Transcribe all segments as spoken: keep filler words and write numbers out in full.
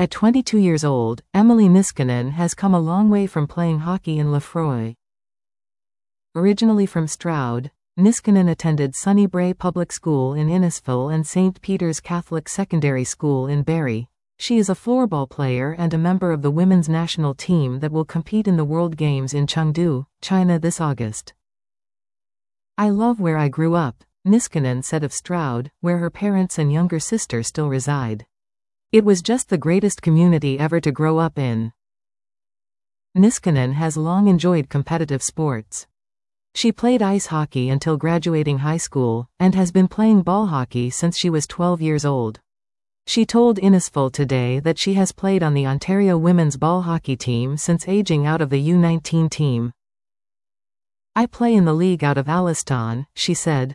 At twenty-two years old, Emily Niskanen has come a long way from playing hockey in Lefroy. Originally from Stroud, Niskanen attended Sunnybray Public School in Innisfil and Saint Peter's Catholic Secondary School in Barrie. She is a floorball player and a member of the women's national team that will compete in the World Games in Chengdu, China this August. "I love where I grew up," Niskanen said of Stroud, where her parents and younger sister still reside. "It was just the greatest community ever to grow up in." Niskanen has long enjoyed competitive sports. She played ice hockey until graduating high school, and has been playing ball hockey since she was twelve years old. She told Innisfil Today that she has played on the Ontario women's ball hockey team since aging out of the U nineteen team. "I play in the league out of Alliston," she said.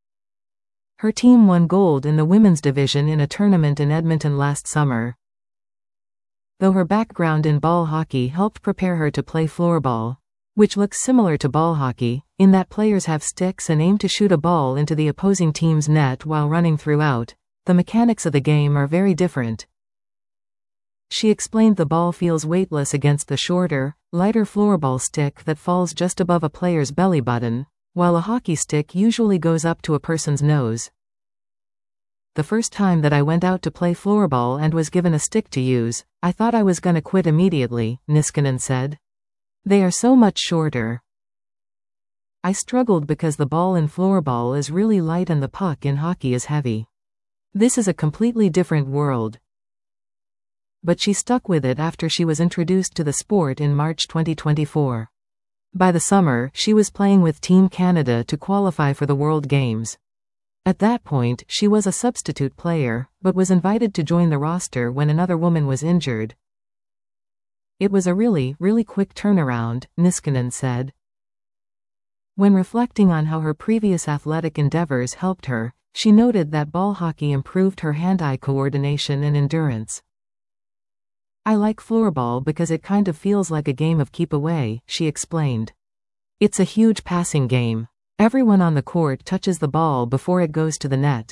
Her team won gold in the women's division in a tournament in Edmonton last summer. Though her background in ball hockey helped prepare her to play floorball, which looks similar to ball hockey, in that players have sticks and aim to shoot a ball into the opposing team's net while running throughout, the mechanics of the game are very different. She explained the ball feels weightless against the shorter, lighter floorball stick that falls just above a player's belly button, while a hockey stick usually goes up to a person's nose. "The first time that I went out to play floorball and was given a stick to use, I thought I was gonna quit immediately," Niskanen said. "They are so much shorter. I struggled because the ball in floorball is really light and the puck in hockey is heavy. This is a completely different world." But she stuck with it after she was introduced to the sport in March twenty twenty-four. By the summer, she was playing with Team Canada to qualify for the World Games. At that point, she was a substitute player, but was invited to join the roster when another woman was injured. "It was a really, really quick turnaround," Niskanen said. When reflecting on how her previous athletic endeavors helped her, she noted that ball hockey improved her hand-eye coordination and endurance. "I like floorball because it kind of feels like a game of keep away," she explained. "It's a huge passing game. Everyone on the court touches the ball before it goes to the net."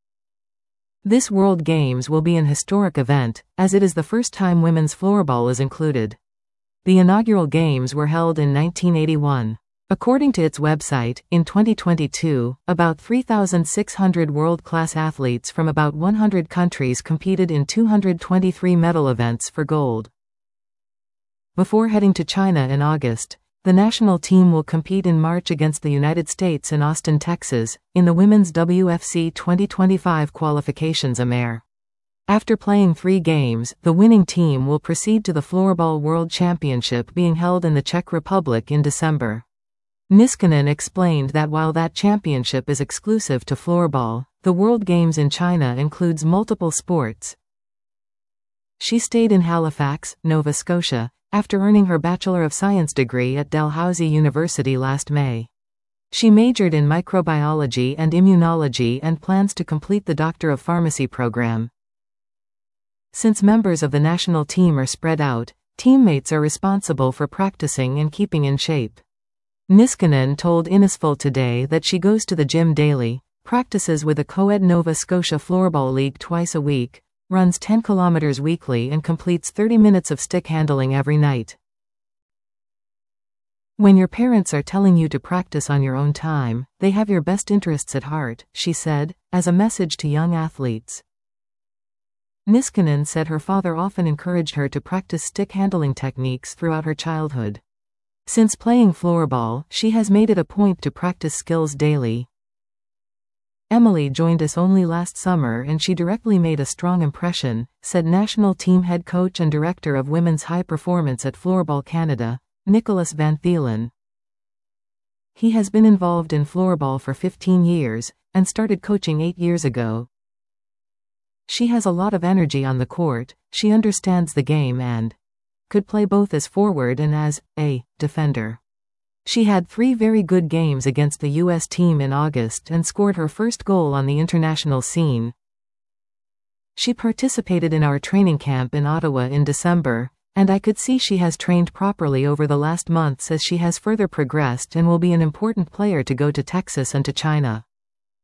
This World Games will be an historic event, as it is the first time women's floorball is included. The inaugural games were held in nineteen eighty-one. According to its website, in twenty twenty-two, about three thousand six hundred world-class athletes from about one hundred countries competed in two hundred twenty-three medal events for gold. Before heading to China in August, the national team will compete in March against the United States in Austin, Texas, in the women's W F C twenty twenty-five qualifications A M E. After playing three games, the winning team will proceed to the Floorball World Championship being held in the Czech Republic in December. Niskanen explained that while that championship is exclusive to floorball, the World Games in China includes multiple sports. She stayed in Halifax, Nova Scotia, after earning her Bachelor of Science degree at Dalhousie University last May. She majored in microbiology and immunology and plans to complete the Doctor of Pharmacy program. Since members of the national team are spread out, teammates are responsible for practicing and keeping in shape. Niskanen told Innisfil Today that she goes to the gym daily, practices with a co-ed Nova Scotia Floorball League twice a week, runs ten kilometers weekly and completes thirty minutes of stick handling every night. "When your parents are telling you to practice on your own time, they have your best interests at heart," she said, as a message to young athletes. Niskanen said her father often encouraged her to practice stick handling techniques throughout her childhood. Since playing floorball, she has made it a point to practice skills daily. "Emily joined us only last summer and she directly made a strong impression," said national team head coach and director of women's high performance at Floorball Canada, Nicholas Van Thielen. He has been involved in floorball for fifteen years, and started coaching eight years ago. "She has a lot of energy on the court, she understands the game and could play both as forward and as a defender. She had three very good games against the U S team in August and scored her first goal on the international scene. She participated in our training camp in Ottawa in December, and I could see she has trained properly over the last months as she has further progressed and will be an important player to go to Texas and to China.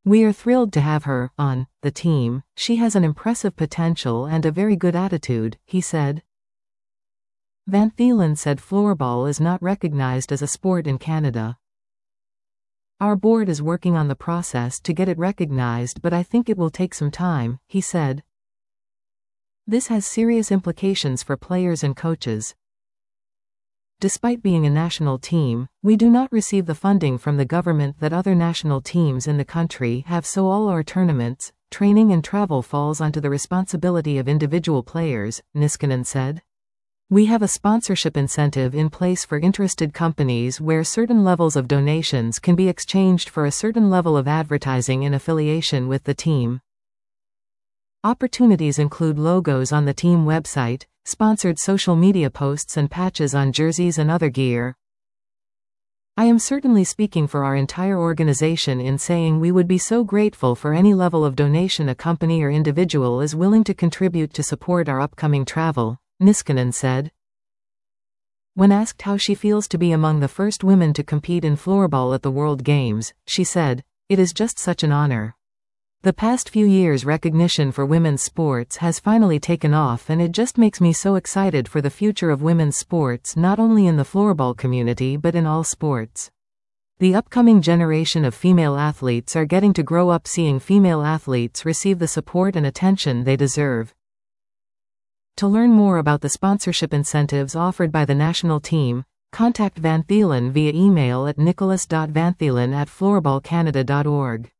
We are thrilled to have her on the team. She has an impressive potential and a very good attitude, he said. Van Thielen said floorball is not recognized as a sport in Canada. Our board is working on the process to get it recognized, but I think it will take some time, he said. This has serious implications for players and coaches. Despite being a national team, we do not receive the funding from the government that other national teams in the country have, so all our tournaments, training and travel falls onto the responsibility of individual players, Niskanen said. We have a sponsorship incentive in place for interested companies where certain levels of donations can be exchanged for a certain level of advertising in affiliation with the team. Opportunities include logos on the team website, sponsored social media posts and patches on jerseys and other gear. I am certainly speaking for our entire organization in saying we would be so grateful for any level of donation a company or individual is willing to contribute to support our upcoming travel, Niskanen said. When asked how she feels to be among the first women to compete in floorball at the World Games, she said, "It is just such an honor. The past few years' recognition for women's sports has finally taken off, and it just makes me so excited for the future of women's sports, not only in the floorball community but in all sports. The upcoming generation of female athletes are getting to grow up seeing female athletes receive the support and attention they deserve." To learn more about the sponsorship incentives offered by the national team, contact Van Thielen via email at nicholas dot van thielen at floorball canada dot org.